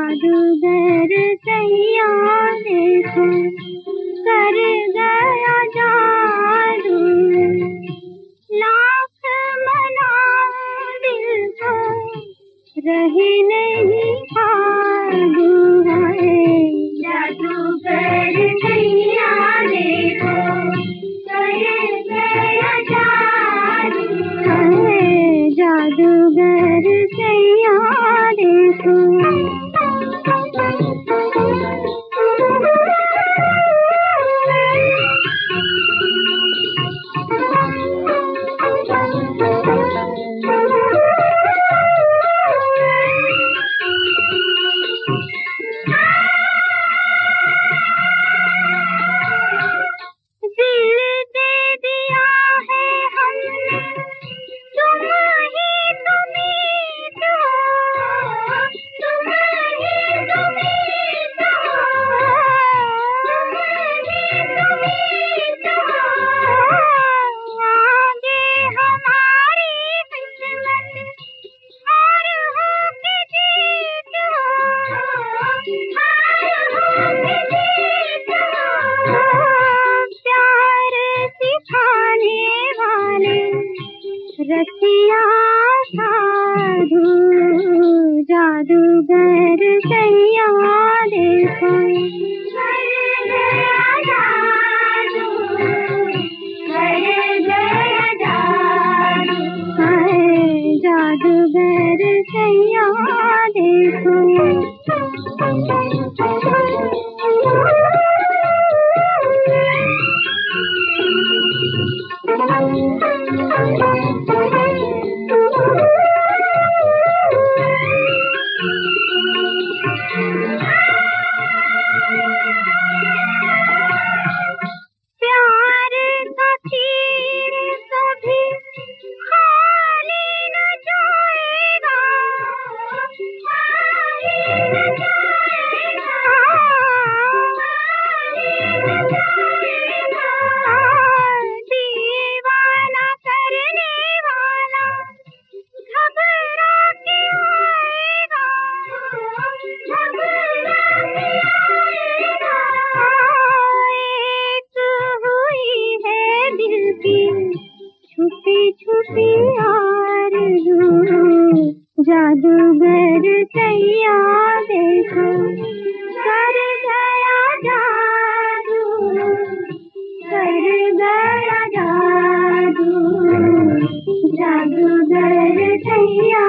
जादूगर सैया देखो कर गया जादू। लाख मनाओ दिल को रहे नहीं काबू। जादूगर सैया देखो कर गया जादू। जादूगर सैया देखो। रसिया साधु जादूगर सैया देखो कर गया जादू। कर गया जादू। जादूगर सैया देखो। प्यार का तीर कभी खाली न जाएगा। दीवाना करने वाला घबरा के आएगा। एक हुई है दिल की छुपी छुपी आरज़ू। जादूगर सैया देखो कर गया जादू। कर गया जादू। जादूगर सैया